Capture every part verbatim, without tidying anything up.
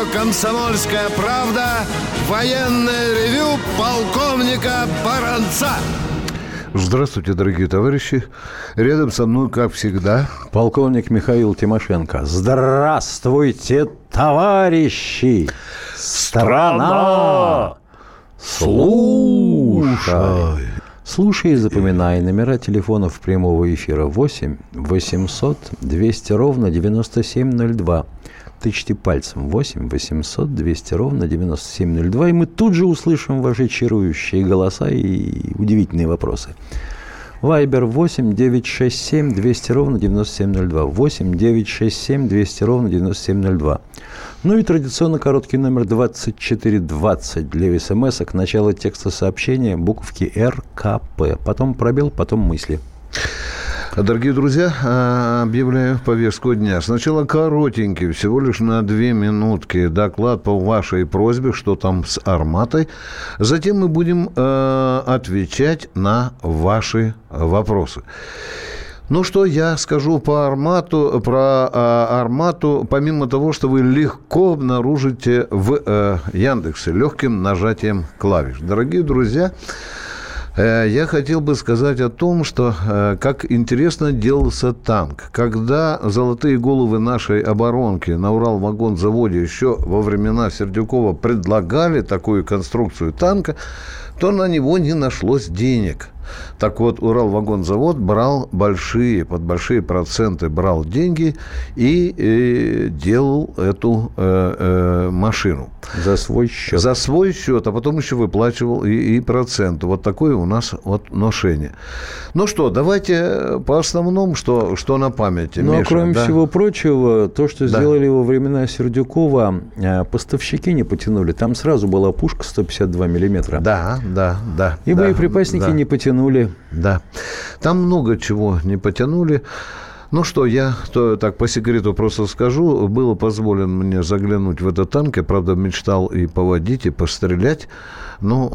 «Комсомольская правда» военное ревю полковника Баранца. Здравствуйте, дорогие товарищи. Рядом со мной, как всегда, полковник Михаил Тимошенко. Здравствуйте, товарищи! Страна! Слушай! Слушай и запоминай. Номера телефонов прямого эфира восемь восемьсот двести ровно девяносто семь ноль два. Тычьте пальцем восемь восемьсот двести ровно девяносто семь ноль два, и мы тут же услышим ваши чарующие голоса и удивительные вопросы. Вайбер восемь девятьсот шестьдесят семь двести ровно девяносто семь ноль два. восемь девятьсот шестьдесят семь двести ровно девяносто семь ноль два. Ну и традиционно короткий номер двадцать четыре двадцать для смс-ок. Начало текста сообщения, буковки эр ка пэ. Потом пробел, потом мысли. Дорогие друзья, объявляю повестку дня. Сначала коротенький, всего лишь на две минутки, доклад по вашей просьбе, что там с «Арматой». Затем мы будем э, отвечать на ваши вопросы. Ну, что я скажу по «Армату», про э, «Армату», помимо того, что вы легко обнаружите в э, Яндексе легким нажатием клавиш. Дорогие друзья, я хотел бы сказать о том, что как интересно делался танк. Когда золотые головы нашей оборонки на Уралвагонзаводе еще во времена Сердюкова предлагали такую конструкцию танка, то на него не нашлось денег. Так вот, Уралвагонзавод брал большие, под большие проценты брал деньги и э, делал эту э, э, машину. За свой счет. За свой счет, а потом еще выплачивал и, и проценты. Вот такое у нас вот ношение. Ну что, давайте по основному, что, что на памяти. Ну, Миша, а кроме да? всего прочего, то, что да. сделали во времена Сердюкова, поставщики не потянули. Там сразу была пушка сто пятьдесят два миллиметра. Да, да, да. И да, боеприпасники да. не потянули. Да, там много чего не потянули. Ну что, я то, так по секрету просто скажу. Было позволено мне заглянуть в этот танк. Я, правда, мечтал и поводить, и пострелять. Но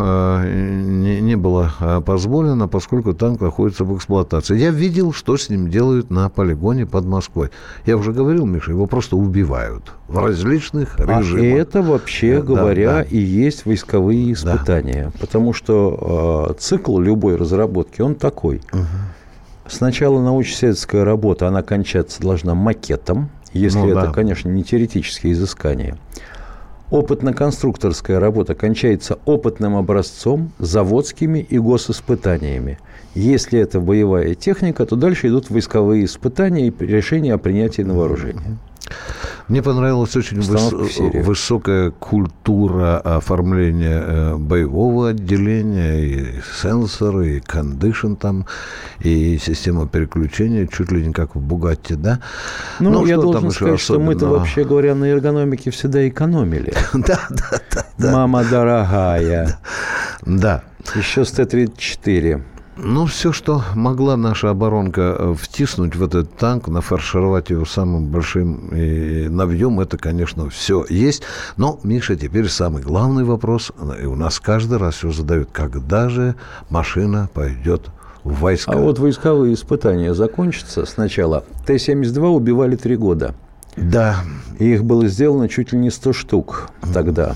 э, не, не было позволено, поскольку танк находится в эксплуатации. Я видел, что с ним делают на полигоне под Москвой. Я уже говорил, Миша, его просто убивают в различных режимах. А это, вообще говоря, да, да. и есть войсковые испытания. Да. Потому что э, цикл любой разработки, он такой. Угу. Сначала научно-исследовательская работа, она кончаться должна макетом, если ну, это, да. конечно, не теоретические изыскания. Опытно-конструкторская работа кончается опытным образцом, заводскими и госиспытаниями. Если это боевая техника, то дальше идут войсковые испытания и решения о принятии на вооружение. Мне понравилась очень выс- высокая культура оформления боевого отделения, и сенсоры, и кондишн там, и система переключения, чуть ли не как в «Бугатти», да? Ну, ну я должен сказать, что мы-то, вообще говоря, на эргономике всегда экономили. Да, да, да. Мама дорогая. Да. Еще с Т тридцать четыре. Ну, все, что могла наша оборонка втиснуть в этот танк, нафаршировать его самым большим навьем, это, конечно, все есть. Но, Миша, теперь самый главный вопрос, и у нас каждый раз все задают, когда же машина пойдет в войска? А вот войсковые испытания закончатся сначала. Т семьдесят два убивали три года. Да. И их было сделано чуть ли не сто штук тогда.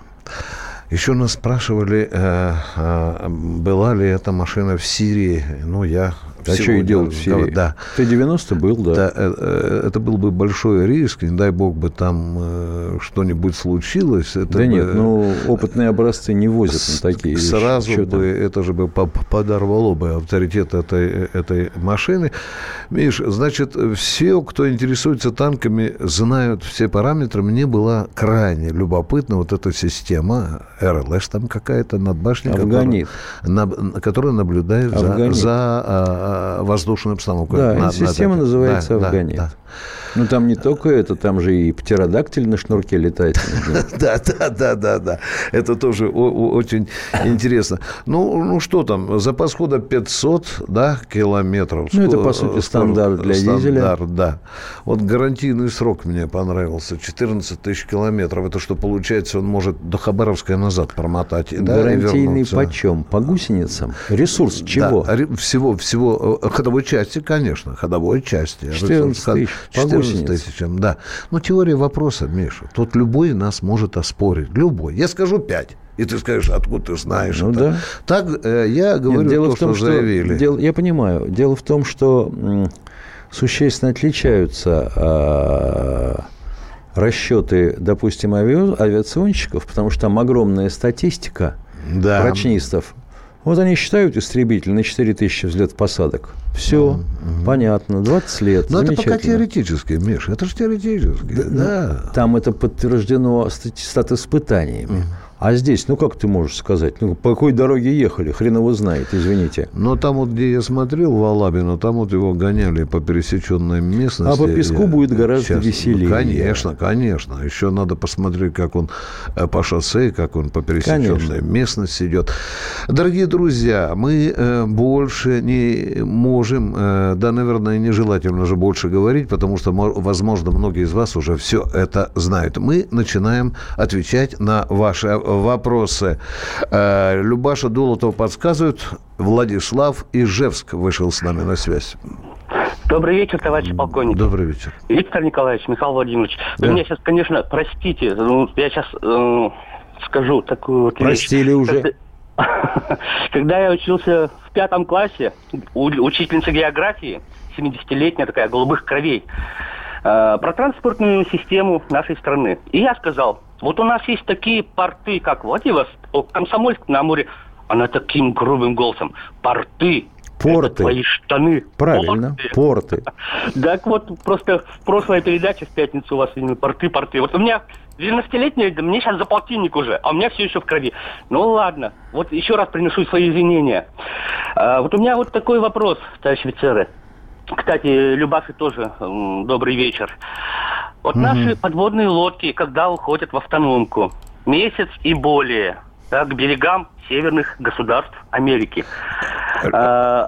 Еще нас спрашивали, э, э, была ли эта машина в Сирии. Ну, я... А что и делать в Сирии? Да. Т девяносто был, да. да э, это был бы большой риск, не дай бог бы там э, что-нибудь случилось. Это да бы, нет, ну, опытные образцы не возят с, на такие вещи. Сразу бы, там? Это же бы подорвало бы авторитет этой, этой машины. Миш, значит, все, кто интересуется танками, знают все параметры. Мне была крайне любопытна вот эта система эр эл эс там какая-то, надбашня, которая, на, которая наблюдает Афганит. за... за воздушную обстановку. Да, на, система на называется да, «Афганит». Да, да. Ну, там не только это, там же и птеродактиль на шнурке летает. Да, да, да, да, да. Это тоже очень интересно. Ну, ну, что там, запас хода пятьсот, да, километров. Ну, это, по сути, стандарт для дизеля. Стандарт, да. Вот гарантийный срок мне понравился. четырнадцать тысяч километров. Это что, получается, он может до Хабаровска назад промотать. Гарантийный почем? По гусеницам? Ресурс чего? Да, всего, всего ходовой части, конечно, ходовой части. четырнадцать тысяч. четырнадцать тысяч, да. Но теория вопроса, Миша, тут любой нас может оспорить. Любой. Я скажу пять. И ты скажешь, откуда ты знаешь ну, это. Да. Так э, я говорю Нет, дело то, в том, что заявили. Дело, я понимаю. Дело в том, что м, существенно отличаются э, расчеты, допустим, ави... авиационщиков, потому что там огромная статистика да. прочнистов. Вот они считают истребитель на четыре тысячи взлет-посадок. Все, mm-hmm. понятно, двадцать лет. Но это пока теоретически, Миша, это же теоретически. Да, да. Там это подтверждено статиспытаниями. Mm-hmm. А здесь, ну как ты можешь сказать? Ну, по какой дороге ехали? Хрен его знает, извините. Но там вот, где я смотрел в Алабино, там вот его гоняли по пересеченной местности. А по песку будет гораздо Сейчас, веселее. Конечно, конечно. Еще надо посмотреть, как он по шоссе, как он по пересеченной конечно. местности идет. Дорогие друзья, мы э, больше не можем, э, да, наверное, нежелательно же больше говорить, потому что, возможно, многие из вас уже все это знают. Мы начинаем отвечать на ваши вопросы. Любаша Дулатова подсказывает. Владислав Ижевск вышел с нами на связь. Добрый вечер, товарищ полковник. Добрый вечер. Виктор Николаевич, Михаил Владимирович. Вы да. меня сейчас, конечно, простите, ну, я сейчас э, скажу такую вот вещь. Простили уже. Когда, когда я учился в пятом классе, у, учительница географии, семидесятилетняя такая, голубых кровей, э, про транспортную систему нашей страны. И я сказал, вот у нас есть такие порты, как Владивосток, Комсомольск на Амуре. Она таким грубым голосом. Порты. Порты. Твои штаны. Правильно, порты. порты. Так вот, просто в прошлой передаче в пятницу у вас именно порты, порты. Вот у меня девяностолетняя, мне сейчас за полтинник уже, а у меня все еще в крови. Ну ладно, вот еще раз приношу свои извинения. А, вот у меня вот такой вопрос, товарищи офицеры. Кстати, Любаши тоже м, добрый вечер. Вот угу. наши подводные лодки, когда уходят в автономку, месяц и более, да, к берегам северных государств Америки. А,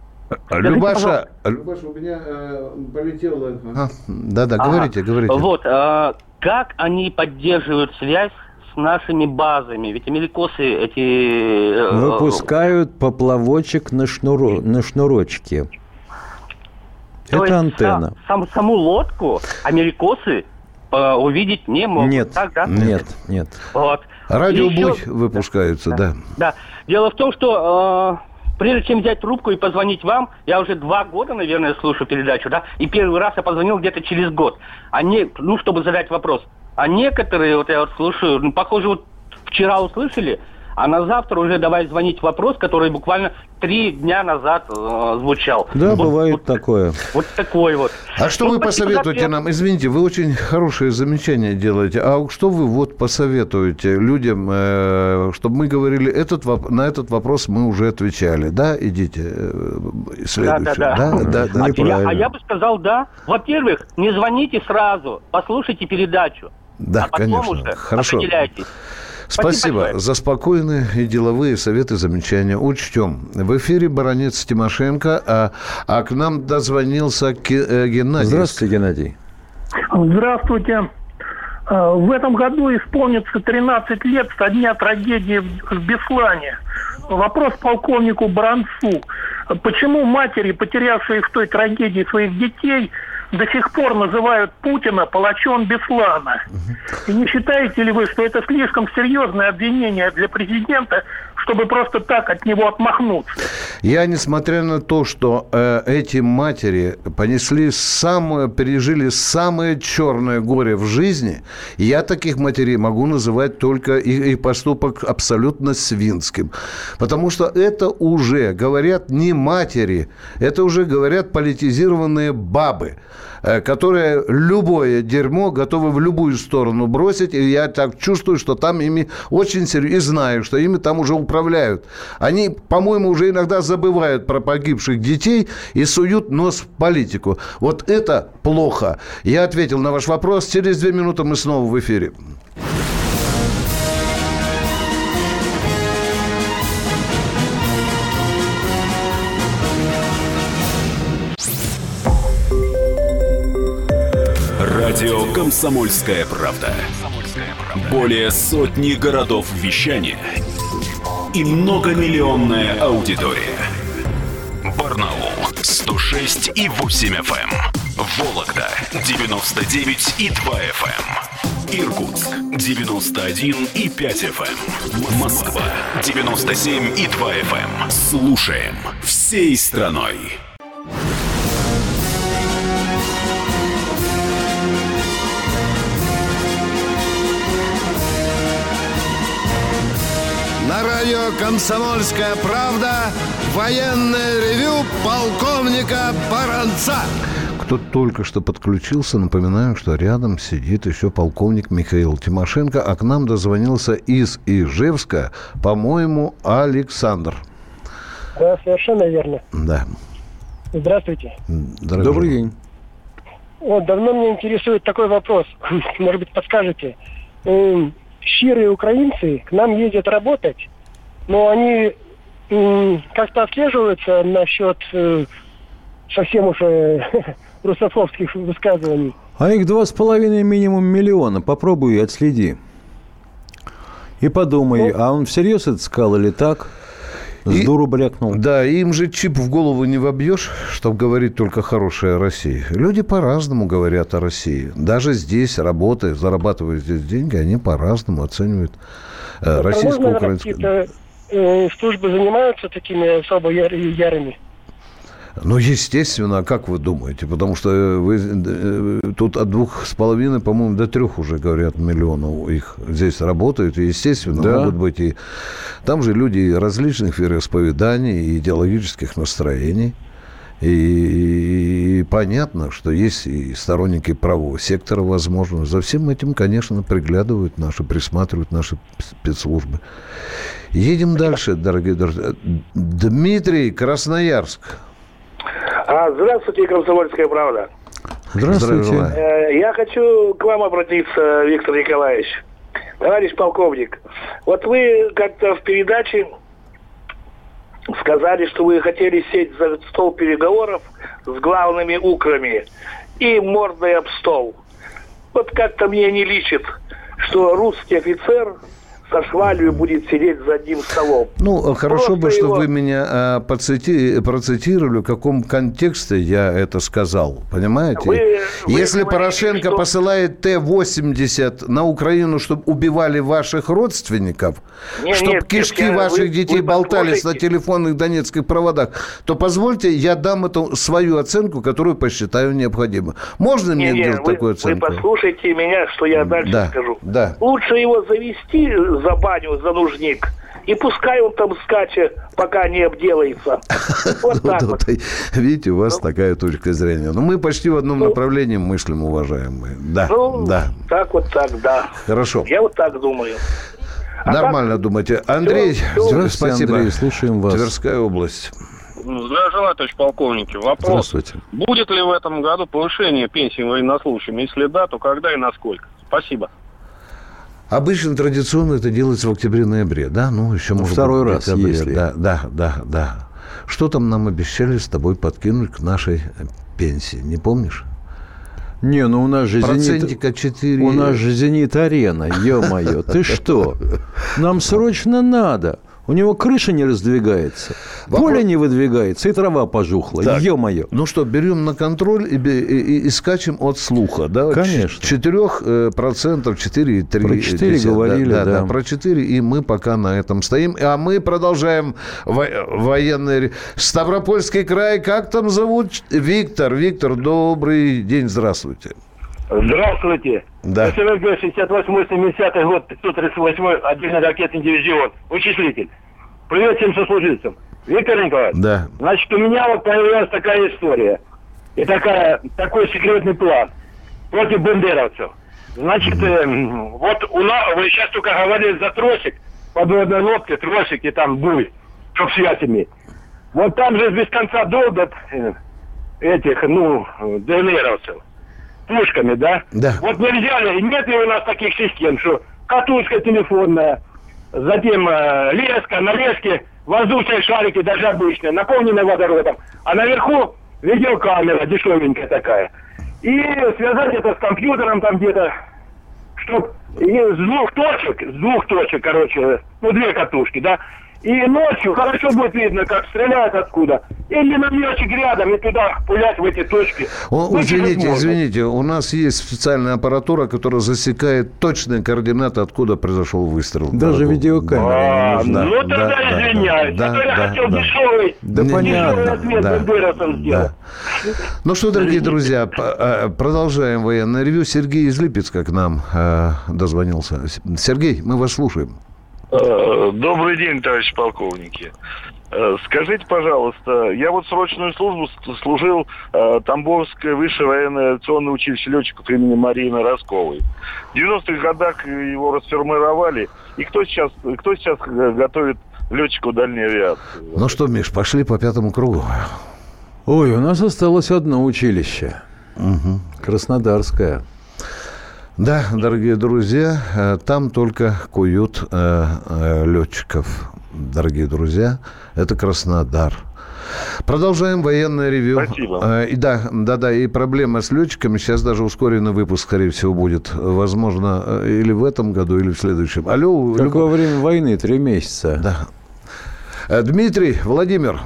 Любаша, Любаша, у меня э, полетела... А, да-да, ага. говорите, говорите. Вот, а, как они поддерживают связь с нашими базами? Ведь америкосы эти... Выпускают поплавочек на, шнуро... на шнурочке. То Это есть, антенна. Сам, саму лодку америкосы э, увидеть не могут. Нет, так, да? нет, нет. Вот. Радиобуй еще... выпускаются, да. Да. да. да. Дело в том, что э, прежде чем взять трубку и позвонить вам, я уже два года, наверное, слушаю передачу, да, и первый раз я позвонил где-то через год. А не, ну, чтобы задать вопрос. А некоторые, вот я вот слушаю, ну, похоже, вот вчера услышали, а на завтра уже давай звонить вопрос, который буквально три дня назад э, звучал. Да, вот, бывает вот, такое. Вот такой вот. А что ну, вы посоветуете за... нам? Извините, вы очень хорошие замечания делаете. А что вы вот посоветуете людям, э, чтобы мы говорили, этот, на этот вопрос мы уже отвечали. Да, идите. Э, следующий. Да, да, да. да, да, да. А, я, а я бы сказал, да. Во-первых, не звоните сразу, послушайте передачу. Да, а потом конечно. Уже Хорошо. определяйтесь. Спасибо, Спасибо за спокойные и деловые советы, замечания. Учтем. В эфире баронец Тимошенко, а, а к нам дозвонился Геннадий. Здравствуйте, Геннадий. Здравствуйте. В этом году исполнится тринадцать лет со дня трагедии в Беслане. Вопрос полковнику Баранцу. Почему матери, потерявшие в той трагедии своих детей, до сих пор называют Путина палачом Беслана? И не считаете ли вы, что это слишком серьезное обвинение для президента, чтобы просто так от него отмахнуться? Я, несмотря на то, что э, эти матери понесли самое, пережили самое черное горе в жизни, я таких матерей могу называть только их, их поступок абсолютно свинским. Потому что это уже говорят не матери, это уже говорят политизированные бабы, э, которые любое дерьмо готовы в любую сторону бросить. И я так чувствую, что там ими очень серьезно, и знаю, что ими там уже управляют. Они, по-моему, уже иногда забывают про погибших детей и суют нос в политику. Вот это плохо. Я ответил на ваш вопрос. Через две минуты мы снова в эфире. Радио «Комсомольская правда». Более сотни городов вещания и многомиллионная аудитория. Барнаул шесть и восемь эф эм. Вологда девяносто девять и два эф эм. Иркутск девяносто один и пять эф эм. Москва девяносто семь и два эф эм. Слушаем всей страной. На радио «Комсомольская правда» военное ревю полковника Баранца. Кто только что подключился, напоминаю, что рядом сидит еще полковник Михаил Тимошенко, а к нам дозвонился из Ижевска, по-моему, Александр. Да, совершенно верно. Да. Здравствуйте. Дорогой. Добрый день. Вот, давно меня интересует такой вопрос. Может быть, подскажете. Эм, щирые украинцы к нам ездят работать, но они м, как-то отслеживаются насчет э, совсем уж э, русофобских высказываний. А их два с половиной минимум миллиона. Попробуй и отследи. И подумай, ну, а он всерьез это сказал или так? С дуру брякнул. Да, им же чип в голову не вобьешь, чтобы говорить только хорошее о России. Люди по-разному говорят о России. Даже здесь, работая, зарабатывая здесь деньги, они по-разному оценивают э, российско-украинскую... Какие-то э, службы занимаются такими особо яр- ярыми? Ну, естественно, а как вы думаете? Потому что вы, тут от двух с половиной, по-моему, до трех уже, говорят, миллионов их здесь работают. И, естественно, да. могут быть и... Там же люди различных вероисповеданий и идеологических настроений. И, и понятно, что есть и сторонники правого сектора, возможно. За всем этим, конечно, приглядывают наши, присматривают наши спецслужбы. Едем дальше, дорогие друзья. Дмитрий, Красноярск. А, здравствуйте, «Комсомольская правда». Здравствуйте. Э, я хочу к вам обратиться, Виктор Николаевич. Товарищ полковник, вот вы как-то в передаче сказали, что вы хотели сесть за стол переговоров с главными украми и мордой об стол. Вот как-то мне не личит, что русский офицер со швалью будет сидеть за одним столом. Ну, хорошо Просто бы, чтобы его... вы меня а, поцити... процитировали, в каком контексте я это сказал. Понимаете? Вы, Если вы Порошенко что... посылает Т восемьдесят на Украину, чтобы убивали ваших родственников, не, чтобы нет, кишки нет, ваших вы, детей вы болтались послушайте. на телефонных донецких проводах, то позвольте, я дам эту свою оценку, которую посчитаю необходимой. Можно не, мне не, делать вы, такую оценку? Вы послушайте меня, что я дальше да, скажу. Да. Лучше его завести за баню, за нужник, и пускай он там скачет, пока не обделается. Вот так вот. Видите, у вас такая точка зрения. Но мы почти в одном направлении мыслим, уважаемые. Да, да. Так вот так, да. Хорошо. Я вот так думаю. Нормально думаете. Андрей, Здравствуйте, спасибо. Андрей, слушаем вас. Тверская область. Здравия желаю, товарищ полковник. Вопрос. Здравствуйте. Будет ли в этом году повышение пенсии военнослужащим? Если да, то когда и насколько? Спасибо. Обычно традиционно это делается в октябре-ноябре, да? Ну, еще может второй быть, раз, декабре. если. Да, да, да, да. Что там нам обещали с тобой подкинуть к нашей пенсии? Не помнишь? Не, ну у нас же Процентика «Зенит». четыре. У нас же «Зенит-арена», ё-моё. Ты что? Нам срочно надо. У него крыша не раздвигается, Вопрос... поле не выдвигается, и трава пожухла. Так, ё-моё. Ну что, берем на контроль и, и, и, и скачем от слуха, да? Конечно. четыре процента, четыре целых три десятых. Про четыре говорили, да, да, да. да. Про четыре, и мы пока на этом стоим. А мы продолжаем во- военный... Ставропольский край, как там зовут? Виктор. Виктор, добрый день, здравствуйте. Здравствуйте. Да. СВГ шестьдесят восьмой семидесятый год, пятьсот тридцать восьмой отдельный ракетный дивизион. Вычислитель. Привет всем сослуживцам. Виктор Николаевич. Да. Значит, у меня вот появилась такая история. И такая, такой секретный план против бандеровцев. Значит, э, вот у нас, вы сейчас только говорили за тросик, подводной лодки, тросик и там буй, чтоб связь иметь. Вот там же без конца долбят э, этих, ну, ДНРовцев. Пушками, да? Да. Вот нельзя ли, нет ли у нас таких систем, что катушка телефонная, затем э, леска, на леске воздушные шарики, даже обычные, наполненные водородом, а наверху видеокамера дешевенькая такая. И связать это с компьютером там где-то, чтоб и с двух точек, с двух точек, короче, ну, две катушки, да, И ночью хорошо будет видно, как стреляют откуда. Или навьечек рядом и туда пулять в эти точки. О, извините, извините, у нас есть специальная аппаратура, которая засекает точные координаты, откуда произошел выстрел. Даже дорогой. видеокамера. А, Да, ну да, тогда да, извиняюсь. да, Да, я да, хотел да. дешевый, Да дешевый понятно. ответ Да. Бендерасом сделать. Да. Ну что, дорогие друзья, п- продолжаем военное ревью. Сергей из Липецка к нам э, дозвонился. Сергей, мы вас слушаем. Добрый день, товарищи полковники. Скажите, пожалуйста, я вот срочную службу служил э, Тамбовское высшее военное авиационное училище летчиков имени Марии Росковой. В девяностых годах его расформировали. И кто сейчас, кто сейчас готовит летчиков дальней авиации? Ну что, Миш, пошли по пятому кругу. Ой, у нас осталось одно училище. Угу. Краснодарское. Да, дорогие друзья, э, там только куют э, э, летчиков. Дорогие друзья, это Краснодар. Продолжаем военное ревью. Спасибо. Э, и да, да, да, и проблема с летчиками. Сейчас даже ускоренный выпуск, скорее всего, будет. Возможно, э, или в этом году, или в следующем. Алло. Как люб... во время войны, три месяца. Да. Э, Дмитрий, Владимир.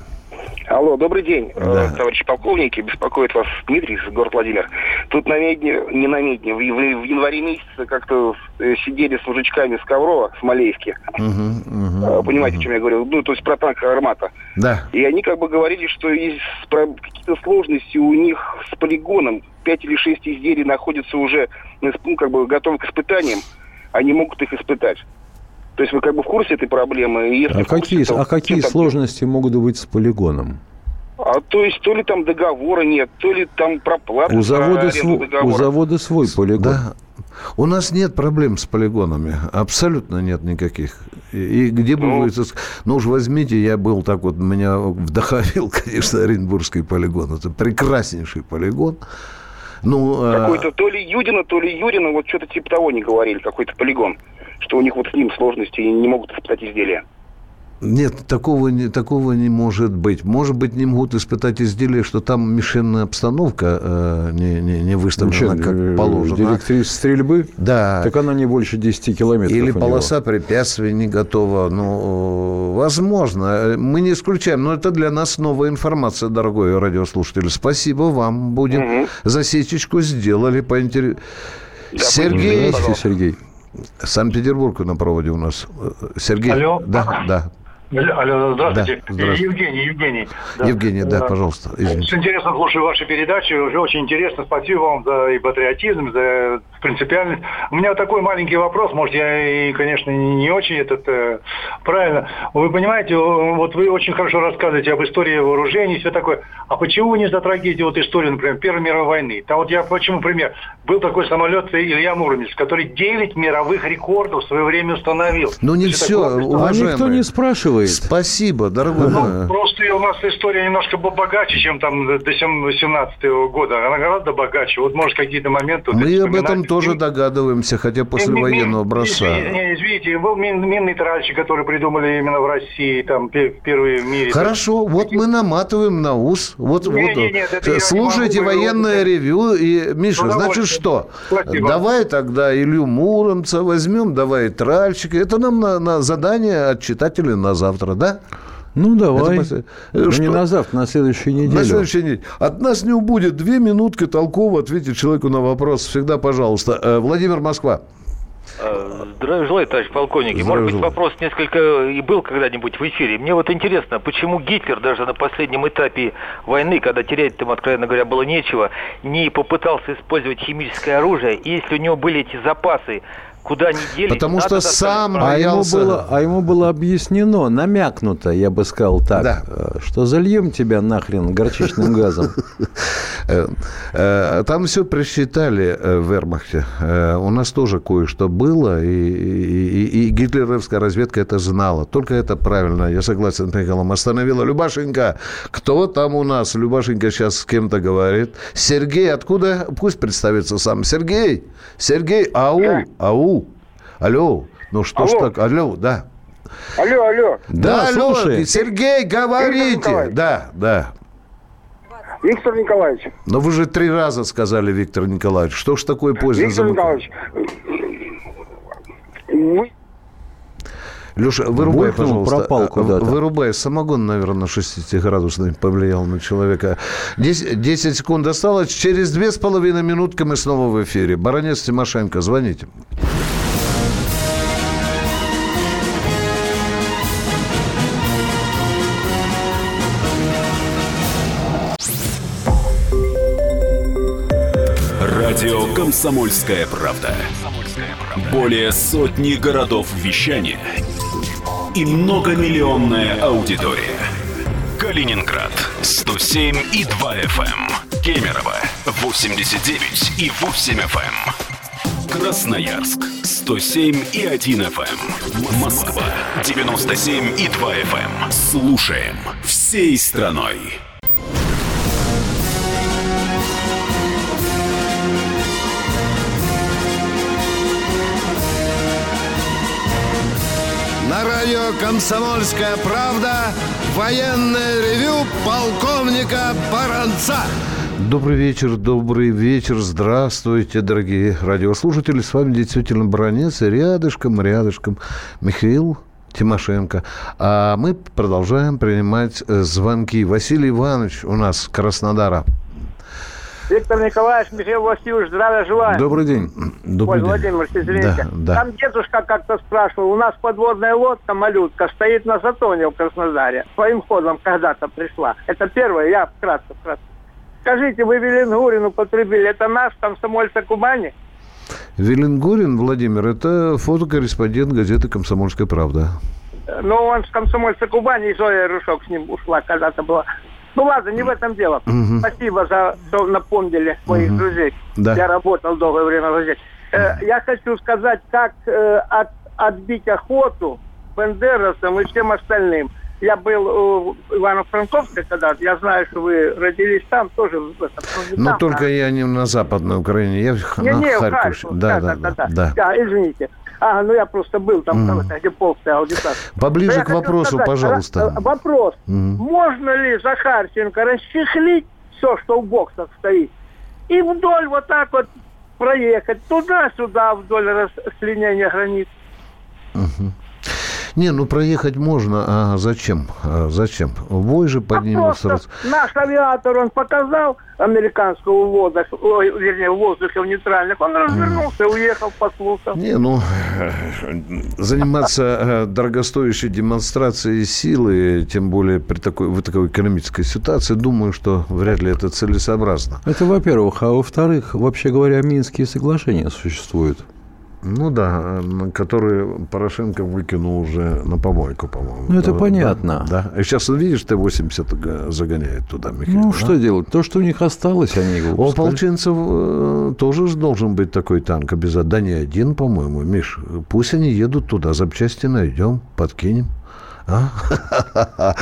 Алло, добрый день, Да. товарищи полковники. Беспокоит вас Дмитрий из города Владимир. Тут на медне, не на медне, в, в- в январе месяце как-то э, сидели с мужичками с Коврова, в Смолейске. Угу, угу, Э, Понимаете, о чем я говорю? Ну, то есть про танк «Армата». Да. И они как бы говорили, что есть про- какие-то сложности у них с полигоном. Пять или шесть изделий находятся уже, ну, как бы готовы к испытаниям. Они могут их испытать. То есть вы как бы в курсе этой проблемы? И если А в курсе, какие, то а какие что там сложности могут быть с полигоном? А то есть то ли там договора нет, то ли там проплата. У завода, за сво- аренду у договора. завода свой полигон. Да. У нас нет проблем с полигонами. Абсолютно нет никаких. И, и где бы Ну. вы... Ну уж возьмите, я был так вот, меня вдохновил, конечно, Оренбургский полигон. Это прекраснейший полигон. Ну, Какой-то то ли Юдина, то ли Юрина, вот что-то типа того не говорили, какой-то полигон. Что у них вот с ним сложности и не могут испытать изделия. Нет, такого не, такого не может быть. Может быть, не могут испытать изделие, что там мишенная обстановка э, не, не, не выставлена Ну, как э, положено. Директриса стрельбы? Да. Так она не больше десяти километров. Или у него. полоса препятствий не готова. Ну, возможно. Мы не исключаем. Но это для нас новая информация, дорогой радиослушатель. Спасибо вам. Будем Угу. засечечку сделали по интерес. Да, Сергей. Здравствуйте, Сергей. Санкт-Петербург на проводе у нас. Сергей. Алло. Да, да. Алло, здравствуйте. Да, здравствуйте. Евгений, Евгений. Евгений, да, пожалуйста. Извините. С интересом слушаю ваши передачи. Уже очень интересно. Спасибо вам за и патриотизм, за принципиальность. У меня такой маленький вопрос. Может, я и, конечно, не очень этот э, правильно. Вы понимаете, вот вы очень хорошо рассказываете об истории вооружений и все такое. А почему вы не затрагиваете вот историю, например, Первой мировой войны? Там вот я почему пример. Был такой самолет Илья Муромец, который девять мировых рекордов в свое время установил. Ну, не Это все, такое, что- А никто не спрашивает. Спасибо, дорогой Ну, мой. просто у нас история немножко богаче, чем там до семнадцатого года. Она гораздо богаче. Вот, может, какие-то моменты... вот, Мы об вспоминать. этом тоже догадываемся, хотя после Ми- ми- военного ми- образца. извини- не, извините, был мин- минный тральщик, который придумали именно в России, там, пе- впервые в мире. Хорошо, вот мы наматываем на ус. Вот, Не, вот. не, нет, это я не Слушайте могу военное ревью. И, Миша, С значит удовольствием. что? Спасибо. Давай тогда Илью Муромца возьмем, давай тральщика. Это нам на, на задание от читателей на завтра, да? Ну, давай. Это Ну, что? не на завтра, на следующую неделю. На следующей неделе. От нас не убудет две минутки толково ответить человеку на вопрос. Всегда, пожалуйста. Э, Владимир, Москва. Здравия желаю, товарищ полковник. И, Здравия может быть, желаю. вопрос несколько и был когда-нибудь в эфире. Мне вот интересно, почему Гитлер даже на последнем этапе войны, когда терять там, откровенно говоря, было нечего, не попытался использовать химическое оружие, и если у него были эти запасы, куда они делись... Потому надо что достать сам правильно. А ему, боялся. было, а ему было объяснено, намякнуто, я бы сказал так, Да. э, что зальем тебя нахрен горчичным газом. Э, э, Там все просчитали э, в вермахте. Э, У нас тоже кое-что было, и, и- и- и гитлеровская разведка это знала. Только это правильно, я согласен с Михаилом. Остановила. Любашенька, кто там у нас? Любашенька сейчас с кем-то говорит. Сергей, откуда? Пусть представится сам. Сергей, Сергей, ау, ау. Алло, ну что ж Алло. так? Алло, да. Алло, алло. Да, Да, алло, слушай. Сергей, говорите. Николаевич. Да, да. Виктор Николаевич. Но вы же три раза сказали, Виктор Николаевич. Что ж такое поздно Виктор замыкание? Николаевич. Вы... Леша, вырубай, Булькнул, пожалуйста. пропал куда-то. Вырубай. Самогон, наверное, шестидесятиградусный повлиял на человека. десять секунд осталось. Через две с половиной минутки мы снова в эфире. Баронец Тимошенко, звоните. Радио «Комсомольская правда». Более сотни городов вещания и многомиллионная аудитория. Калининград сто семь и два эф эм, Кемерово восемьдесят девять и восемь эф эм, Красноярск сто семь и один эф эм, Москва девяносто семь и два эф эм. Слушаем всей страной. На радио «Комсомольская правда» военное ревю полковника Баранца. Добрый вечер, добрый вечер. Здравствуйте, дорогие радиослушатели. С вами действительно Баранец. И рядышком, рядышком Михаил Тимошенко. А мы продолжаем принимать звонки. Василий Иванович у нас с Краснодара. Виктор Николаевич, Михаил Васильевич, здравия желаю. Добрый день. Добрый Ой, день. Владимир, извините. Да, да. Там дедушка как-то спрашивал, у нас подводная лодка, малютка, стоит на Затоне в Краснодаре. Своим ходом когда-то пришла. Это первое, я вкратце, вкратце. Скажите, вы Велингурин употребили, это наш комсомольца Кубани? Велингурин Владимир, это фотокорреспондент газеты «Комсомольская правда». Ну, он с комсомольца Кубани, и Зоя Рушок с ним ушла когда-то была. Ну ладно, не в этом дело. Угу. Спасибо за что напомнили моих угу. друзей. Да. Я работал долгое время в газете. Э, я хочу сказать, как э, от, отбить охоту бандеровцам и всем остальным. Я был в Ивано-Франковске когда-то. Я знаю, что вы родились там, тоже в этом. Но там, только а... я не на Западной Украине, я не, на не, Харьковщине. Да, да, да, да, да. да, извините. А, ну я просто был там, mm. где пол стоял, где-то. Поближе к вопросу, сказать, пожалуйста. Вопрос. Mm. Можно ли Захарченко расчехлить все, что в боксах стоит, и вдоль вот так вот проехать, туда-сюда, вдоль расчленения границ? Uh-huh. Не, ну проехать можно, а зачем? А зачем? Вой же поднимется. А раз... Наш авиатор, он показал американского в воздухе, ой, вернее, в воздухе в нейтральных, он развернулся, уехал, послушал. Не, ну, заниматься дорогостоящей демонстрацией силы, тем более при такой, в такой экономической ситуации, думаю, что вряд ли это целесообразно. Это, во-первых. А во-вторых, вообще говоря, Минские соглашения существуют. Ну да, которые Порошенко выкинул уже на помойку, по-моему. Ну, это да, понятно. Да. И сейчас, видишь, Т восемьдесят загоняет туда, Михаил. Ну, да? что делать? То, что у них осталось, они его У ополченцев э, тоже же должен быть такой танк обязательно. Да не один, по-моему. Миш, пусть они едут туда, запчасти найдем, подкинем. А?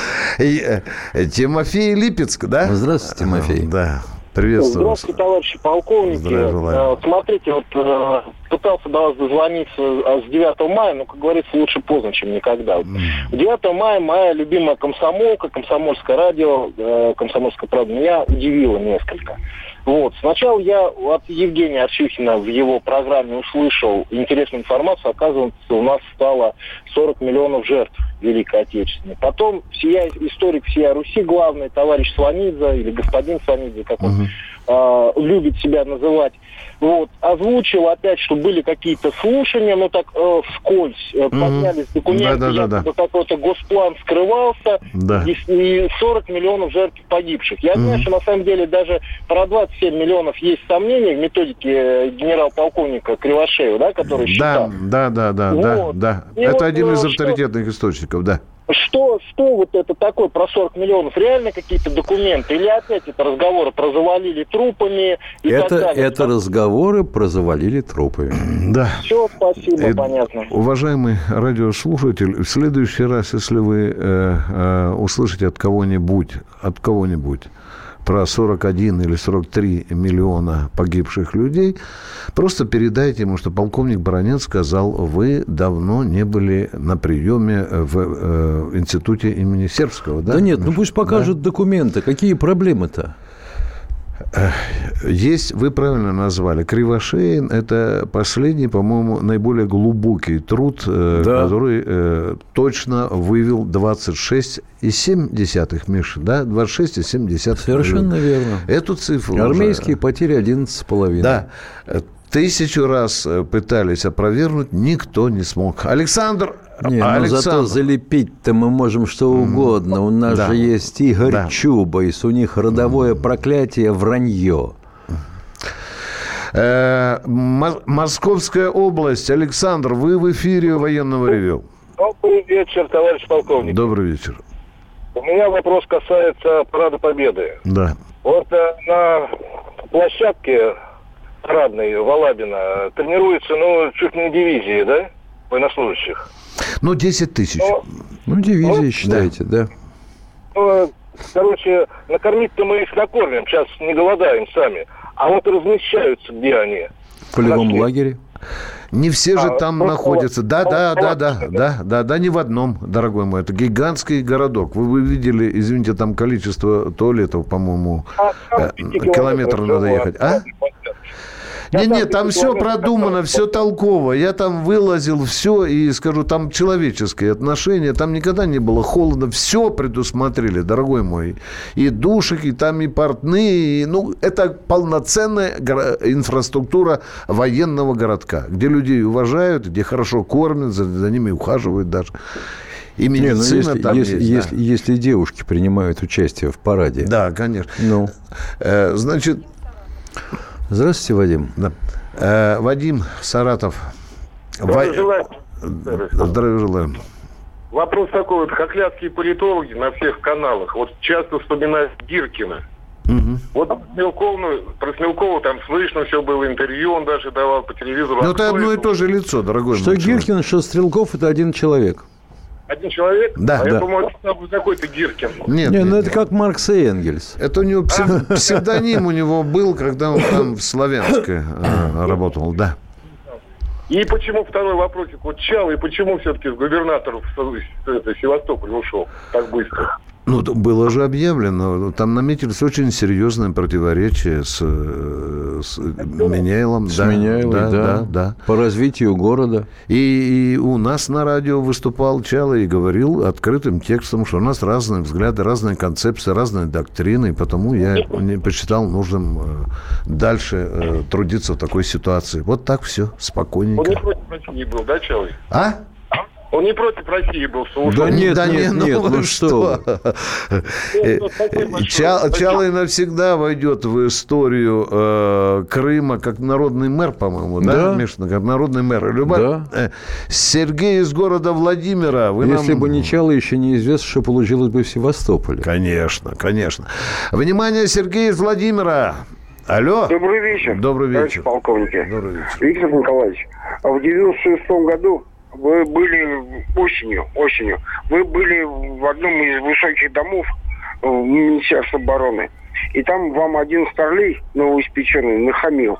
Тимофей Липецк, да? Здравствуйте, Тимофей. Да. Приветствую вас. Здравствуйте, товарищи полковники. Смотрите, вот пытался до вас дозвониться с девятого мая, но, как говорится, лучше поздно, чем никогда. Mm. девятого мая моя любимая комсомолка, комсомольское радио, комсомольская правда, меня удивила несколько. Вот. Сначала я от Евгения Арчухина в его программе услышал интересную информацию. Оказывается, у нас стало сорок миллионов жертв Великой Отечественной. Потом всея, историк всея Руси, главный, товарищ Сванидзе, или господин Сванидзе, как он uh-huh. э, любит себя называть, вот, озвучил опять, что были какие-то слушания, но так э, вскользь э, uh-huh. поднялись документы, да, да, да, да. какой-то госплан скрывался, да. и, и сорок миллионов жертв погибших. Я uh-huh. знаю, что на самом деле даже про двадцать семь миллионов есть сомнения в методике генерал-полковника Кривошеева, да, который считал. Да, да, да, да, вот. да, да. Это вот, один из авторитетных что... источников, да. Что, что вот это такое про сорок миллионов? Реально какие-то документы? Или опять это разговоры про завалили трупами и это, так далее? Это разговоры про завалили трупами. Да. Все, спасибо, и, понятно. Уважаемый радиослушатель, в следующий раз, если вы э, э, услышите от кого-нибудь, от кого-нибудь про сорок один или сорок три миллиона погибших людей, просто передайте ему, что полковник Баранец сказал, вы давно не были на приеме в э, институте имени Сербского, да? Да нет, ну пусть покажут да? документы. Какие проблемы-то? Есть, вы правильно назвали, Кривошеин – это последний, по-моему, наиболее глубокий труд, да. который э, точно вывел двадцать шесть и семь десятых, Миша, да? двадцать шесть и семь десятых. Совершенно верно. Эту цифру армейские уже... потери одиннадцать с половиной. Да. Тысячу раз пытались опровергнуть, никто не смог. Александр... Не, ну Александр... зато залепить-то мы можем что угодно. У нас да. же есть Игорь да. Чубайс, у них родовое проклятие вранье. Московская область. Александр, вы в эфире Военного ревю. Добрый вечер, товарищ полковник. Добрый вечер. У меня вопрос касается Парада Победы. Да. Вот на площадке парадной в Алабино тренируется, ну, чуть не дивизии, да, военнослужащих? Ну, десять тысяч. Ну, ну дивизии, ну, считаете, да. да. Ну, короче, накормить-то мы их накормим, сейчас не голодаем сами. А вот размещаются, где они? В полевом лагере. Не все же а, там ну, находятся. Да, да, да, да, да, да, да, не в одном, дорогой мой. Это гигантский городок. Вы, вы видели, извините, там количество туалетов, по-моему, а, э, километр надо ехать. А? Нет, нет, там все продумано, все толково. Я там вылазил все и скажу, там человеческие отношения, там никогда не было холодно, все предусмотрели, дорогой мой. И душик, и там и портные, и, ну, это полноценная горо- инфраструктура военного городка, где людей уважают, где хорошо кормят, за, за ними ухаживают даже. И медицина не, ну, если, там если, есть. Если, да. если девушки принимают участие в параде. Да, конечно. Ну. Э, значит... Здравствуйте, Вадим. Да. Э, Вадим, Саратов. Здравия желаю. Здравия желаю. Вопрос такой, вот хохлядские политологи на всех каналах, вот часто вспоминают Гиркина. Угу. Вот про Смелкову, про Смелкову там слышно, все было, интервью он даже давал по телевизору. Но это одно и то же лицо, дорогой мой. Что Гиркин, что Стрелков – это один человек. Один человек? Да, а да. я думаю, это какой-то Гиркин. Нет, не, нет, ну нет. это как Маркс и Энгельс. Это у него псев... псевдоним у него был, когда он там в Славянске э, работал, да. И почему, второй вопросик, вот Чалый, почему все-таки губернатор в Севастополь ушел так быстро? Ну, было же объявлено, там наметились очень серьезные противоречия с, с Меняйлом. С да, Меняйлой, да, да, да, да. По развитию города. И, и у нас на радио выступал Чалый и говорил открытым текстом, что у нас разные взгляды, разные концепции, разные доктрины, и потому я не посчитал нужным дальше трудиться в такой ситуации. Вот так все, спокойненько. Он не против России был, да, Чалый? А? Он не против России был, что ушел. Да нет, да нет, нет, ну, ну что. Чал, Чалый навсегда войдет в историю э, Крыма как народный мэр, по-моему, да, да? Миша, как народный мэр. Люба... Да. Э, Сергей из города Владимира. Вы Если нам... бы не Чалый, еще неизвестно, что получилось бы в Севастополе. Конечно, конечно. Внимание, Сергей из Владимира. Алло. Добрый вечер. Добрый вечер. Полковники. Добрый вечер. Виктор Николаевич, в девяносто шестом году вы были осенью, осенью, вы были в одном из высоких домов в Министерстве обороны. И там вам один старлей новоиспеченный нахамил.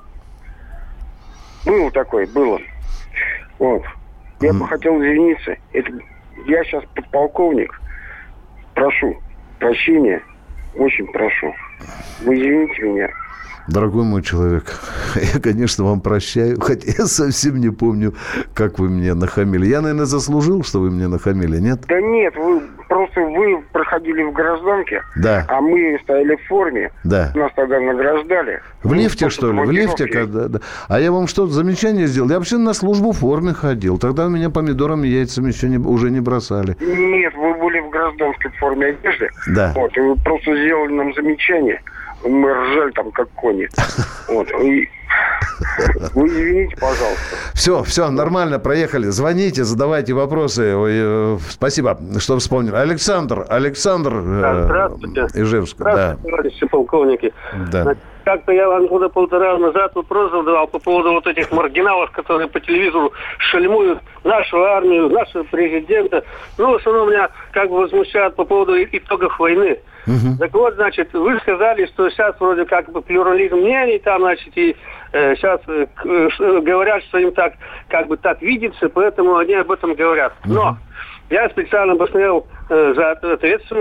Было такое, было. Вот. Я mm. бы хотел извиниться. Это, я сейчас подполковник. Прошу прощения. Очень прошу. Вы извините меня. Дорогой мой человек, я, конечно, вам прощаю, хотя я совсем не помню, как вы мне нахамили. Я, наверное, заслужил, что вы мне нахамили, нет? Да нет, вы просто вы проходили в гражданке, да. А мы стояли в форме, да. Нас тогда награждали. В лифте, что ли? В лифте? Когда, да. А я вам что-то замечание сделал? Я вообще на службу в форме ходил. Тогда меня помидорами, яйцами еще не, уже не бросали. Нет, вы были в гражданской форме одежды. Да. Вот, и вы просто сделали нам замечание. Мы ржали там, как кони. Вот. И... Вы извините, пожалуйста. Все, все, нормально, проехали. Звоните, задавайте вопросы. Ой, э, спасибо, что вспомнили. Александр, Александр да, здравствуйте. Э, Ижевск. Здравствуйте, да. товарищи полковники. Да. Как-то я вам года полтора назад вопрос задавал по поводу вот этих маргиналов, которые по телевизору шельмуют нашу армию, нашего президента. Ну, в основном меня как бы возмущают по поводу итогов войны. Uh-huh. Так вот, значит, вы сказали, что сейчас вроде как бы плюрализм мнений там, значит, и э, сейчас э, э, говорят, что им так, как бы так видится, поэтому они об этом говорят. Но uh-huh. я специально посмотрел э, за ответственность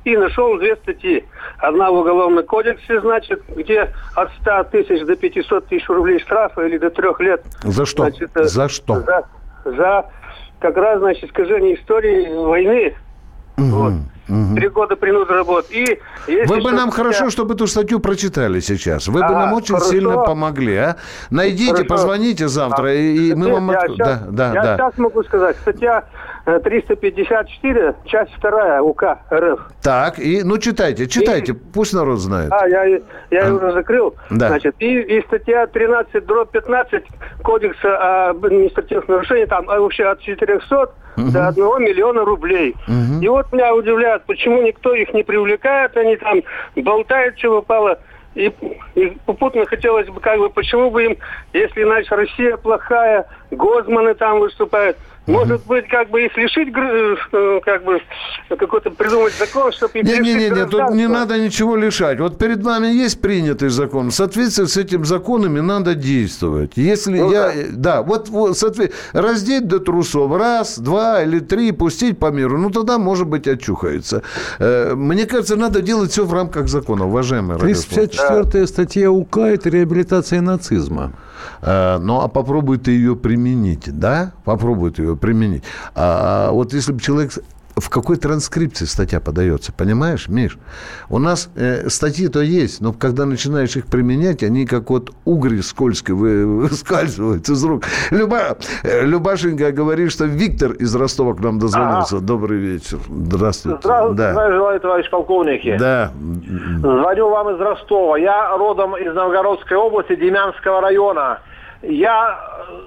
и нашел две статьи. Одна в Уголовном кодексе, значит, где от ста тысяч до пятисот тысяч рублей штрафа или до трех лет. За что? Значит, за что? За, за как раз, значит, искажение истории войны. Угу. Вот. Угу. Три года принуды работ. И Вы бы нам статья... хорошо, чтобы эту статью прочитали сейчас. Вы а, бы нам очень хорошо. сильно помогли. А? Найдите, хорошо. Позвоните завтра, а, и, и мы вам... Я, от... сейчас, да, да, я да. сейчас могу сказать. Статья триста пятьдесят четыре, часть вторая УК РФ. Так, и, ну читайте, читайте, и... пусть народ знает. А, я, я а. уже закрыл. Да. Значит, и, и статья тринадцать дробь пятнадцать Кодекса об административных нарушениях, там вообще от четырехсот угу. до одного миллиона рублей. Угу. И вот меня удивляет, почему никто их не привлекает, они там болтают, что попало. И, и попутно хотелось бы, как бы, почему бы им, если, значит, Россия плохая, Гозманы там выступают, может быть, как бы их лишить, как бы, какой-то придумать закон, чтобы им лишить Не-не-не, тут не надо ничего лишать. Вот перед нами есть принятый закон. В соответствии с этими законами надо действовать. Если ну, я... Да, да вот, вот раздеть до трусов. Раз, два или три, пустить по миру. Ну, тогда, может быть, очухается. Мне кажется, надо делать все в рамках закона, уважаемые радиослушатели. тридцать четвёртая статья УК – это реабилитация нацизма. Ну, а попробуй ты ее применить, да? Попробуй ты ее применить. А вот если бы человек... В какой транскрипции статья подается, понимаешь, Миш? У нас э, статьи-то есть, но когда начинаешь их применять, они как вот угри скользкие выскальзывают из рук. Люба, э, Любашенька говорит, что Виктор из Ростова к нам дозвонился. Ага. Добрый вечер. Здравствуйте. Здравствуйте, да. желаю, товарищ полковники. Да. Звоню вам из Ростова. Я родом из Новгородской области, Демянского района. Я...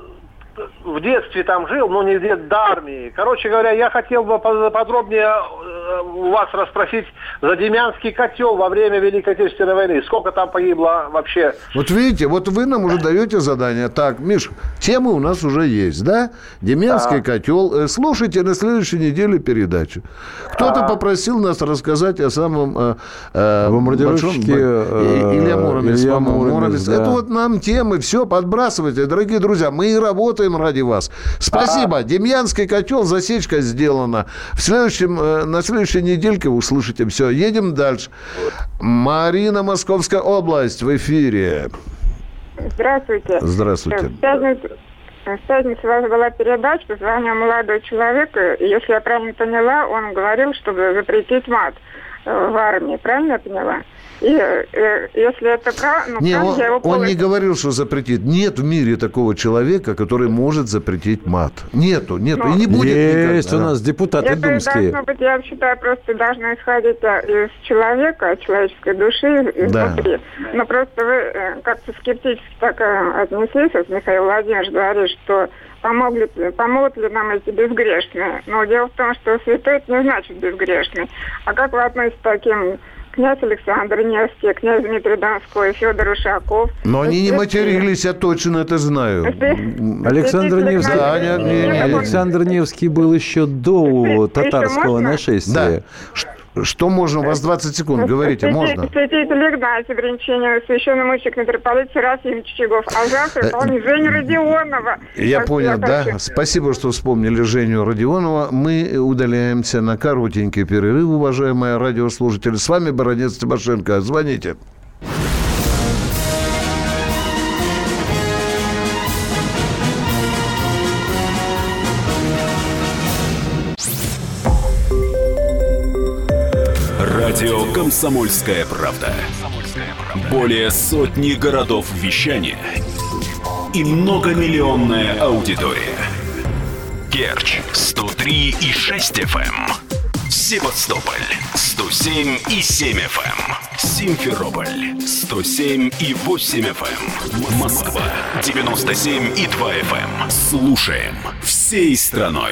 в детстве там жил, но не где-то до армии. Короче говоря, я хотел бы подробнее у вас расспросить за Демянский котел во время Великой Отечественной войны. Сколько там погибло вообще? Вот видите, вот вы нам уже даете задание. Так, Миш, темы у нас уже есть, да? Демянский да. котел. Слушайте на следующей неделе передачу. Кто-то а. попросил нас рассказать о самом э, э, большом... Э, Илья Муромец. Илья Муромец да. Это вот нам темы, все, подбрасывайте. Дорогие друзья, мы и работаем ради вас. Спасибо. А. Демьянский котел, засечка сделана. В следующем, на следующей недельке вы услышите все. Едем дальше. Марина, Московская область, в эфире. Здравствуйте. Здравствуйте. В пятницу, в пятницу у вас была передача, позвонил молодой человек, и, если я правильно поняла, он говорил, чтобы запретить мат в армии. Правильно я поняла? И э, если это правда... Ну, не, он, я его он не говорил, что запретит. Нет в мире такого человека, который может запретить мат. Нету, нету. Ну, и не будет никогда. Есть у нас депутаты это думские. Должно быть, я считаю, просто должно исходить из человека, человеческой души, изнутри. Да. Но просто вы как-то скептически так отнеслись. Вот Михаил Владимирович говорит, что помогут, помогут ли нам эти безгрешные. Но дело в том, что святой это не значит безгрешный. А как вы относитесь к таким... Князь Александр Невский, князь Дмитрий Донской, Федор Ушаков. Но они не матерились, я точно это знаю. Александр Невский, да, нет, нет, нет. Александр Невский был еще до татарского нашествия. Да. Что можно? У вас двадцать секунд. Говорите, можно? Святитель Игнатий, Бринчанин, священный мученик митрополит Серафим Чичагов. А завтра исполнит Женю Родионова. Я понял, да. Спасибо, что вспомнили Женю Родионова. Мы удаляемся на коротенький перерыв, уважаемые радиослушатели. С вами Баранец Тимошенко. Звоните. Радио «Комсомольская правда». Более сотни городов вещания и многомиллионная аудитория. Керчь сто три и шесть эф эм, Севастополь сто семь и семь эф эм, Симферополь сто семь и восемь эф эм, Москва девяносто семь и два эф эм. Слушаем всей страной.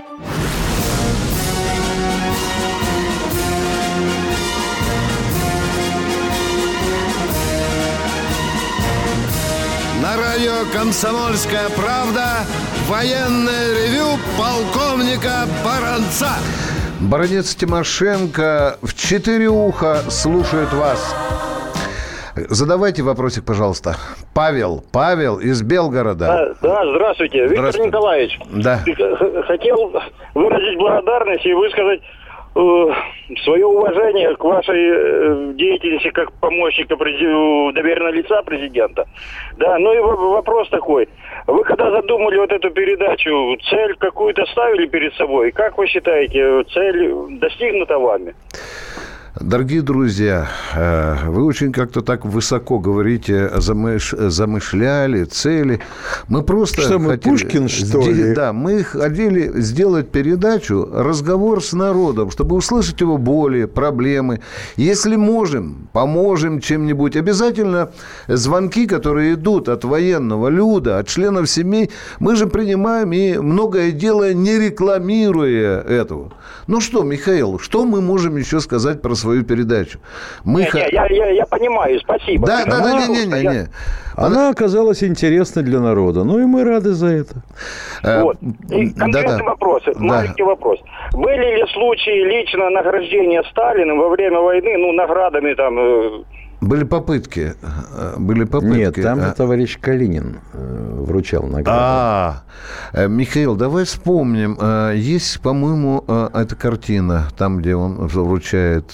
На радио «Комсомольская правда» военное ревю полковника Баранца. Баранец Тимошенко в четыре уха слушает вас. Задавайте вопросик, пожалуйста. Павел, Павел из Белгорода. Да, да, здравствуйте. Виктор здравствуйте. Николаевич. Да. Хотел выразить благодарность и высказать свое уважение к вашей деятельности как помощника доверенного лица президента. Да, ну и вопрос такой. Вы когда задумали вот эту передачу, цель какую-то ставили перед собой? Как вы считаете, цель достигнута вами? Дорогие друзья, вы очень как-то так высоко говорите, замыш... замышляли цели. Мы просто что, мы хотели... Пушкин, что ли? Да, мы хотели сделать передачу, разговор с народом, чтобы услышать его боли, проблемы. Если можем, поможем чем-нибудь. Обязательно звонки, которые идут от военного люда, от членов семей, мы же принимаем и многое делаем, не рекламируя этого. Ну что, Михаил, что мы можем еще сказать про свою передачу? Мы не, х... не, я, я, я понимаю, спасибо. Да, да, да, не, не, не, не. Она оказалась интересной для народа. Ну и мы рады за это. Вот. И конкретный да, да. вопрос, да. маленький вопрос. Были ли случаи лично награждения Сталиным во время войны, ну, наградами там... Были попытки. Были попытки. Нет, там а... товарищ Калинин вручал награду. А, Михаил, давай вспомним. Есть, по-моему, эта картина, там, где он вручает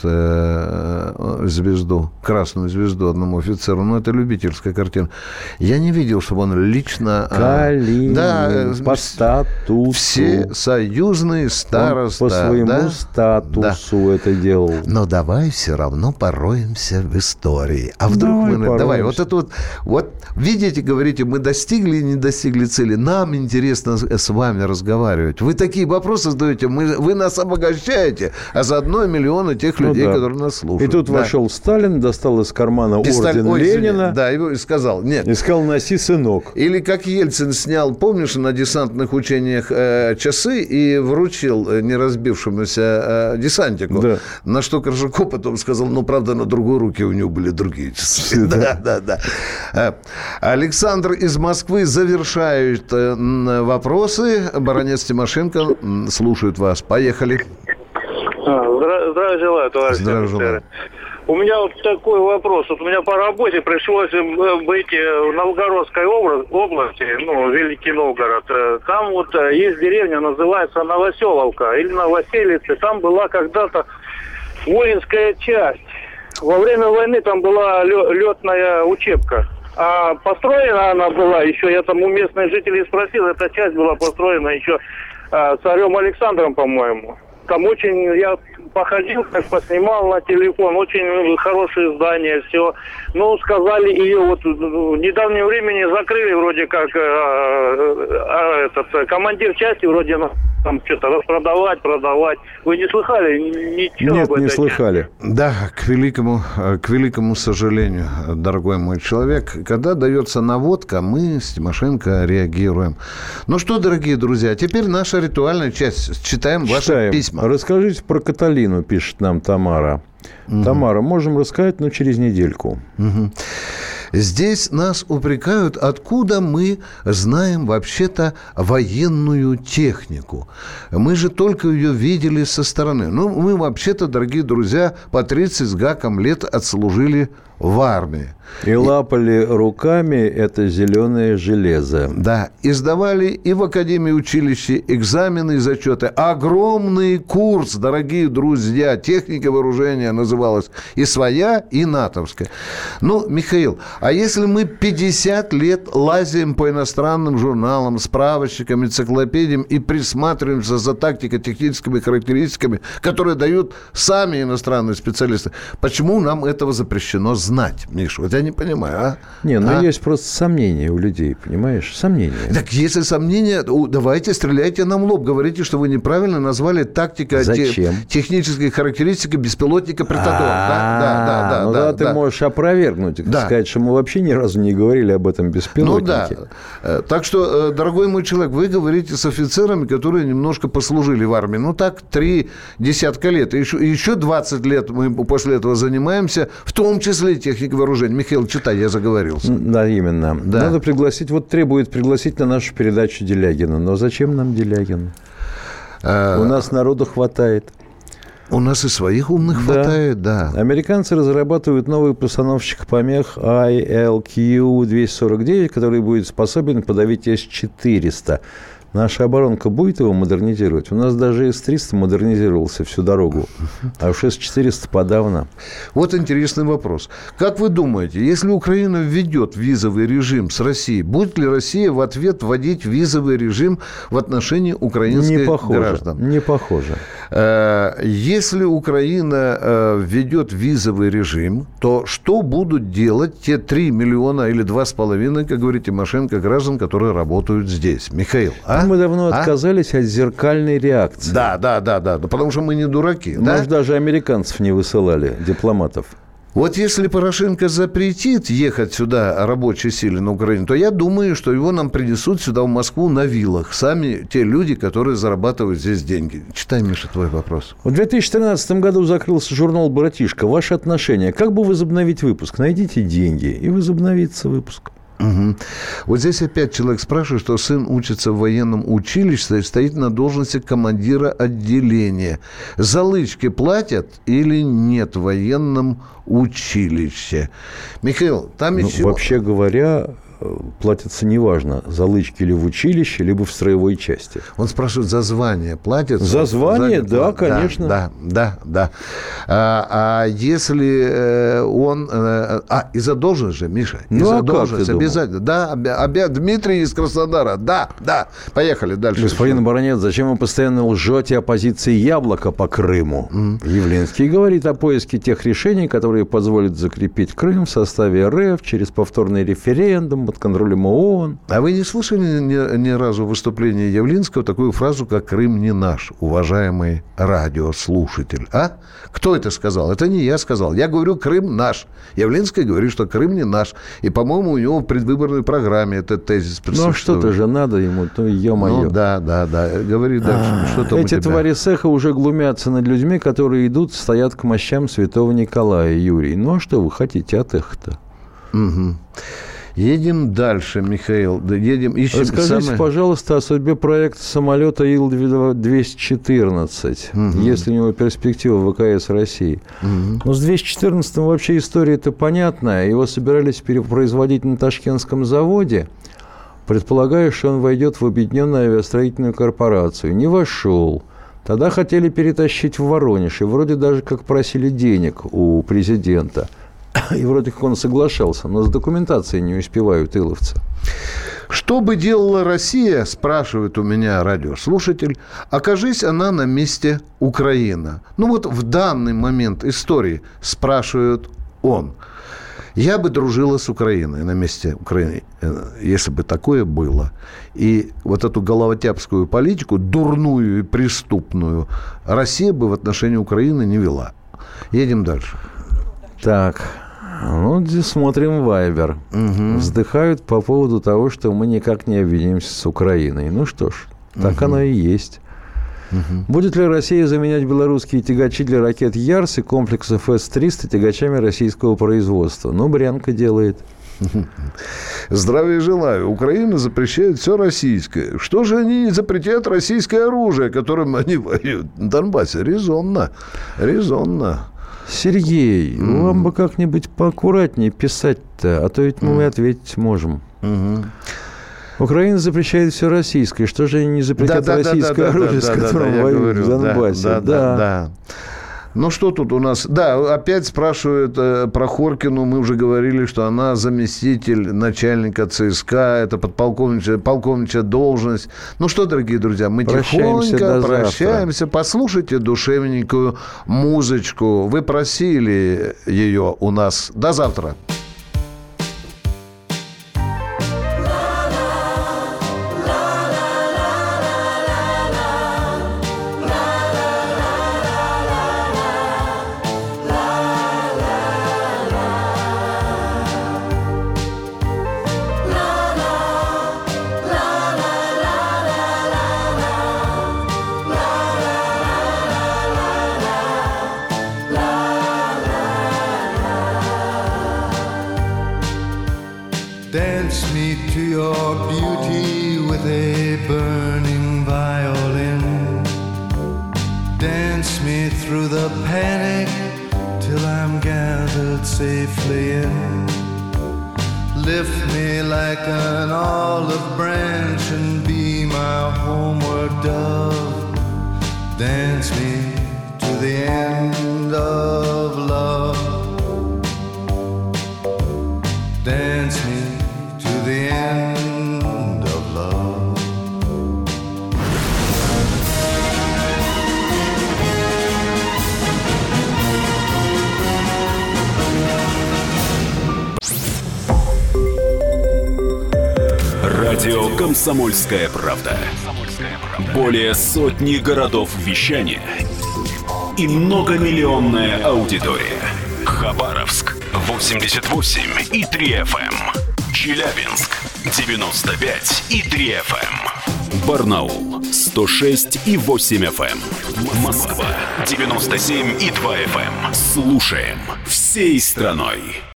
звезду, красную звезду одному офицеру. Ну, это любительская картина. Я не видел, чтобы он лично... Калинин, да, по статусу. Все союзные староста. Он по своему да? статусу да. это делал. Но давай все равно пороемся в истории. А вдруг давай, мы... Пороемся. Давай, вот это вот... Вот, видите, говорите, мы достигли и не достигли цели. Нам интересно с вами разговаривать. Вы такие вопросы задаете, мы, вы нас обогащаете, а заодно и миллионы тех людей, ну, да. которые нас слушают. И тут да. вошел Сталин, достал из кармана Пистоль... орден Ой, Ленина. Да, и сказал, нет. И сказал, носи, сынок. Или как Ельцин снял, помнишь, на десантных учениях э, часы и вручил не разбившемуся э, десантику. Да. На что Коржаков потом сказал, ну, правда, на другой руке у него были другие часы. Да, да, да. Александр из Москвы завершает вопросы. Баронец Тимошенко слушает вас. Поехали. Здравия желаю, товарищи офицеры. У меня вот такой вопрос. Вот у меня по работе пришлось быть в Новгородской области, ну, Великий Новгород. Там вот есть деревня, называется Новоселовка или Новоселица. Там была когда-то воинская часть. Во время войны там была летная учебка. А построена она была еще, я там у местных жителей спросил, эта часть была построена еще а, царем Александром, по-моему. Там очень, я походил, как поснимал на телефон, очень хорошие здания, все. Ну, сказали, ее вот в недавнем времени закрыли вроде как, а, а, этот, командир части вроде там что-то распродавать, продавать. Вы не слыхали ничего Нет, об этом? не слыхали. Да, к великому, к великому сожалению, дорогой мой человек, когда дается наводка, мы с Тимошенко реагируем. Ну что, дорогие друзья, теперь наша ритуальная часть. Читаем, Читаем. ваши письма. Расскажите про Каталину, пишет нам Тамара. Угу. Тамара, можем рассказать, но через недельку. Угу. Здесь нас упрекают, откуда мы знаем вообще-то военную технику. Мы же только ее видели со стороны. Ну, мы вообще-то, дорогие друзья, по тридцать с гаком лет отслужили в армии. И лапали руками это зеленое железо. Да, и сдавали и в академии училище экзамены и зачеты. Огромный курс, дорогие друзья, техника вооружения называлась и своя, и натовская. Ну, Михаил, а если мы пятьдесят лет лазим по иностранным журналам, справочникам, энциклопедиям и присматриваемся за тактико-техническими характеристиками, которые дают сами иностранные специалисты, почему нам этого запрещено знать, Миша? Вот я не понимаю, а? Не, ну а? есть просто сомнения у людей, понимаешь? Сомнения. Так если сомнения, давайте стреляйте нам в лоб. Говорите, что вы неправильно назвали тактика те, технической характеристики беспилотника Притатор. Да, да, да, да. Ну да, ты можешь опровергнуть, сказать, что мы вообще ни разу не говорили об этом беспилотнике. Ну да. Так что, дорогой мой человек, вы говорите с офицерами, которые немножко послужили в армии. Ну так, три десятка лет. И еще, еще двадцать лет мы после этого занимаемся, в том числе техникой вооружения. Михаил, читай, я заговорился. Да, именно. Да. Надо пригласить, вот требует пригласить на нашу передачу Делягина. Но зачем нам Делягин? А... У нас народу хватает. У нас и своих умных да. хватает, да. Американцы разрабатывают новый постановщик помех ай эл кью двести сорок девять, который будет способен подавить эс четыреста. Наша оборонка будет его модернизировать? У нас даже эс триста модернизировался всю дорогу, а уж эс четыреста подавно. Вот интересный вопрос. Как вы думаете, если Украина введет визовый режим с Россией, будет ли Россия в ответ вводить визовый режим в отношении украинских не похоже, граждан? Не похоже. Если Украина введет визовый режим, то что будут делать те три миллиона или два с половиной, как говорит Тимошенко, граждан, которые работают здесь? Михаил, а? Мы давно а? отказались от зеркальной реакции. Да, да, да, да, потому что мы не дураки. Мы да? же даже американцев не высылали, дипломатов. Вот если Порошенко запретит ехать сюда рабочей силе на Украину, то я думаю, что его нам принесут сюда, в Москву, на вилах. Сами те люди, которые зарабатывают здесь деньги. Читай, Миша, твой вопрос. В две тысячи тринадцатом году закрылся журнал «Братишка». Ваши отношения. Как бы возобновить выпуск? Найдите деньги, и возобновится выпуск. Угу. Вот здесь опять человек спрашивает, что сын учится в военном училище, стоит на должности командира отделения. Залычки платят или нет в военном училище? Михаил, там ну, еще... Вообще говоря, платятся неважно, залычки или в училище, либо в строевой части. Он спрашивает, за звание платят? За звание, за... да, конечно. Да, да, да. А, а если он... А, и за должность же, Миша? И ну, за а должность как ты обязательно. Да, обя... Дмитрий из Краснодара. Да, да. Поехали дальше. Господин Баранец, зачем вы постоянно лжете о позиции Яблока по Крыму? Mm. Явлинский говорит о поиске тех решений, которые позволят закрепить Крым в составе эр эф через повторный референдум под контролем ООН. А вы не слышали ни, ни разу выступления Явлинского такую фразу, как «Крым не наш», уважаемый радиослушатель? А? Кто это сказал? Это не я сказал. Я говорю, Крым наш. Явлинский говорит, что Крым не наш. И, по-моему, у него в предвыборной программе этот тезис присутствует. Ну, что-то же надо ему, то ё-моё. Ну, да, да, да. Говори дальше. А, что там эти твари цеха уже глумятся над людьми, которые идут, стоят к мощам святого Николая, Юрий. Ну, а что вы хотите от их-то? Угу. Едем дальше, Михаил. Едем, ищем. Расскажите, самое... пожалуйста, о судьбе проекта самолета Ил двести четырнадцать, угу. если у него перспектива в ВКС России. Угу. Но с двести четырнадцатым вообще история-то понятная. Его собирались перепроизводить на Ташкентском заводе. Предполагаю, что он войдет в Объединенную авиастроительную корпорацию. Не вошел. Тогда хотели перетащить в Воронеж. И вроде даже как просили денег у президента. И вроде как он соглашался, но с документацией не успевают иловцы. Что бы делала Россия, спрашивает у меня радиослушатель, окажись она на месте Украины. Ну вот в данный момент истории, спрашивает он. Я бы дружила с Украиной на месте Украины, если бы такое было. И вот эту головотяпскую политику, дурную и преступную, Россия бы в отношении Украины не вела. Едем дальше. Так, ну, здесь смотрим Вайбер. Угу. Вздыхают по поводу того, что мы никак не объединимся с Украиной. Ну что ж, так угу. оно и есть. Угу. Будет ли Россия заменять белорусские тягачи для ракет «Ярс» и комплексов эс триста тягачами российского производства? Ну, Брянка делает. Здравия желаю. Украина запрещает все российское. Что же они не запретят российское оружие, которым они воюют на Донбассе? Резонно. Резонно. Сергей, mm. вам бы как-нибудь поаккуратнее писать-то, а то ведь мы mm. ответить можем. Mm-hmm. Украина запрещает все российское. Что же они не запретят да, российское да, да, оружие, да, с которым да, воюют говорю, в Донбассе? Да, да, да. да, да. Ну, что тут у нас? Да, опять спрашивают э, про Хоркину. Мы уже говорили, что она заместитель начальника ЦСКА. Это подполковничья полковничья должность. Ну что, дорогие друзья, мы прощаемся тихонько прощаемся. Завтра. Послушайте душевненькую музычку. Вы просили ее у нас. До завтра. Dance me to your beauty with a burning violin. Dance me through the panic till I'm gathered safely in. lift me like an olive branch and be my homeward dove. Dance me to the end of love. Dance me to the end of love. Радио «Комсомольская правда». Более сотни городов вещания и многомиллионная аудитория. Хабаровск восемьдесят восемь и три эф эм, Челябинск девяносто пять и три эф эм, Барнаул сто шесть и восемь эф эм, Москва девяносто семь и два эф эм. Слушаем всей страной.